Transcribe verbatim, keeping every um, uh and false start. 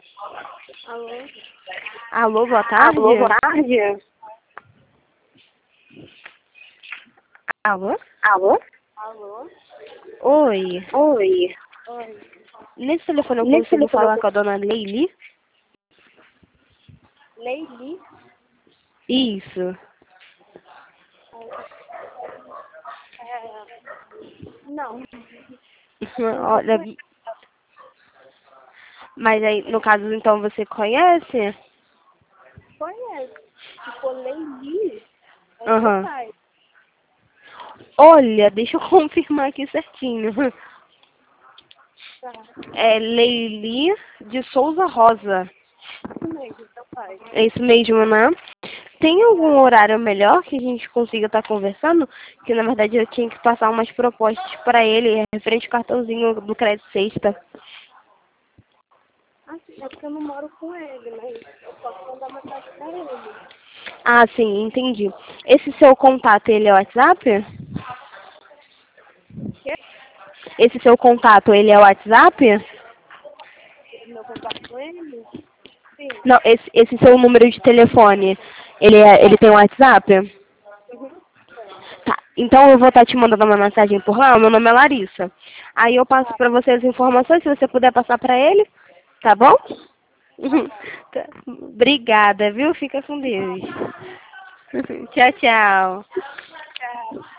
Alô? Alô, boa tarde. Alô, boa tarde. Alô? Alô? Alô? Oi. Oi. Oi. Nesse telefone eu Nesse consigo telefone falar eu... com a dona Leili? Leili? Isso. É... Não. Olha, mas aí, no caso, então, você conhece? Conhece. Se for Leili, é meu Aham. pai. Olha, deixa eu confirmar aqui certinho. Tá. É Leili de Souza Rosa. Isso mesmo, seu pai. É isso mesmo, né? Tem algum horário melhor que a gente consiga estar conversando? Que na verdade eu tinha que passar umas propostas para ele, referente ao cartãozinho do crédito sexta. Ah, sim, é porque eu não moro com ele, mas eu posso mandar mensagem pra ele. Ah, sim, entendi. Esse seu contato, ele é o WhatsApp? Quer Esse seu contato, ele é o WhatsApp? meu contato com ele? Sim. Não, esse, esse seu número de telefone, ele, é, ele tem o WhatsApp? Uhum. Tá, então eu vou estar te mandando uma mensagem por lá, o meu nome é Larissa. Aí eu passo pra você as informações, se você puder passar pra ele, tá bom? Tá. Obrigada, viu? Fica com Deus. Tchau, tchau. É.